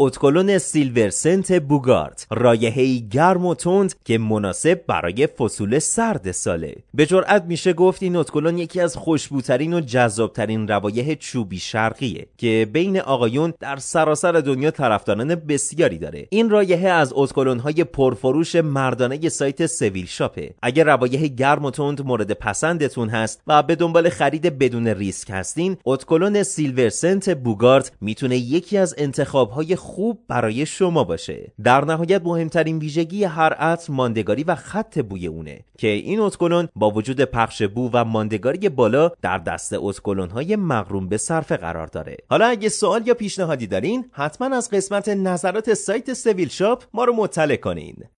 اتکلون سیلور سنت بوگارت، رایحه‌ای گرم و تند که مناسب برای فصول سرد ساله. به جرئت میشه گفت این اتکلون یکی از خوشبوترین و جذابترین روایح چوبی شرقیه که بین آقایون در سراسر دنیا طرفداران بسیاری داره. این رایحه از اتکلون‌های پرفروش مردانه سایت سویل شاپه. اگر روایح گرم و تند مورد پسندتون هست و به دنبال خرید بدون ریسک هستین، اتکلون سیلور سنت بوگارت میتونه یکی از انتخاب‌های خوب برای شما باشه. در نهایت مهمترین ویژگی هر عطر ماندگاری و خط بوی اونه که این اتکلون با وجود پخش بو و ماندگاری بالا در دسته اتکلون‌های مغروم به صرفه قرار داره. حالا اگه سوال یا پیشنهادی دارین، حتما از قسمت نظرات سایت سویل شاپ ما رو مطلع کنین.